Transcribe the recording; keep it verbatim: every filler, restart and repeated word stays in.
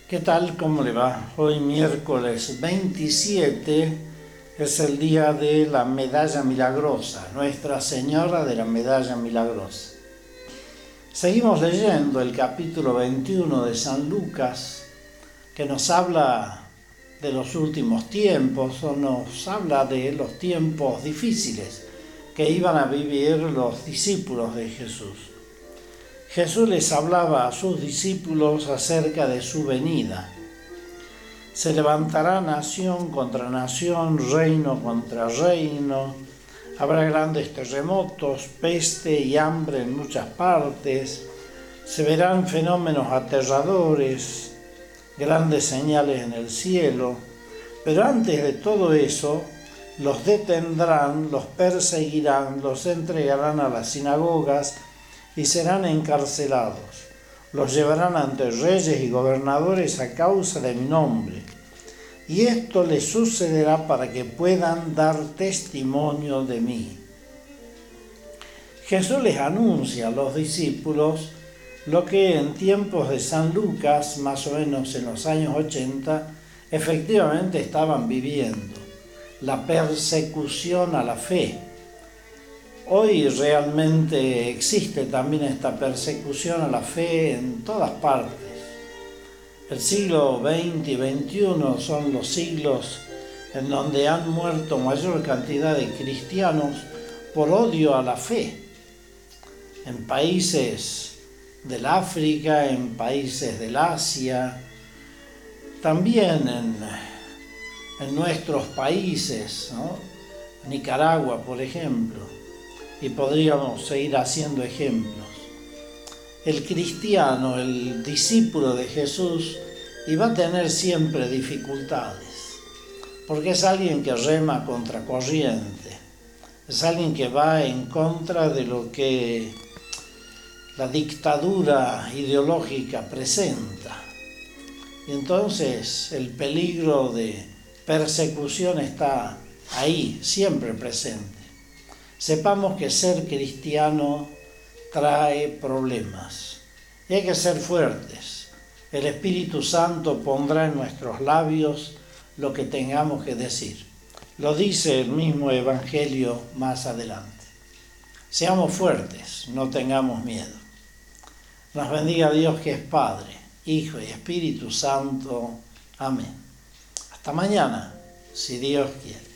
¿Qué tal? ¿Cómo le va? Hoy miércoles veintisiete es el día de la Medalla Milagrosa, Nuestra Señora de la Medalla Milagrosa. Seguimos leyendo el capítulo veintiuno de San Lucas, que nos habla de los últimos tiempos, o nos habla de los tiempos difíciles que iban a vivir los discípulos de Jesús. Jesús les hablaba a sus discípulos acerca de su venida. Se levantará nación contra nación, reino contra reino. Habrá grandes terremotos, peste y hambre en muchas partes. Se verán fenómenos aterradores, grandes señales en el cielo. Pero antes de todo eso, los detendrán, los perseguirán, los entregarán a las sinagogas y serán encarcelados. Los llevarán ante reyes y gobernadores a causa de mi nombre. Y esto les sucederá para que puedan dar testimonio de mí. Jesús les anuncia a los discípulos lo que en tiempos de San Lucas, más o menos en los años ochenta, efectivamente estaban viviendo: la persecución a la fe. Hoy realmente existe también esta persecución a la fe en todas partes. El siglo veinte y veintiuno son los siglos en donde han muerto mayor cantidad de cristianos por odio a la fe. En países del África, en países del Asia, también en, en nuestros países, ¿no? Nicaragua, por ejemplo. Y podríamos seguir haciendo ejemplos. El cristiano, el discípulo de Jesús, iba a tener siempre dificultades, porque es alguien que rema contracorriente, es alguien que va en contra de lo que la dictadura ideológica presenta. Y entonces el peligro de persecución está ahí, siempre presente. Sepamos que ser cristiano trae problemas y hay que ser fuertes. El Espíritu Santo pondrá en nuestros labios lo que tengamos que decir. Lo dice el mismo Evangelio más adelante. Seamos fuertes, no tengamos miedo. Nos bendiga Dios, que es Padre, Hijo y Espíritu Santo. Amén. Hasta mañana, si Dios quiere.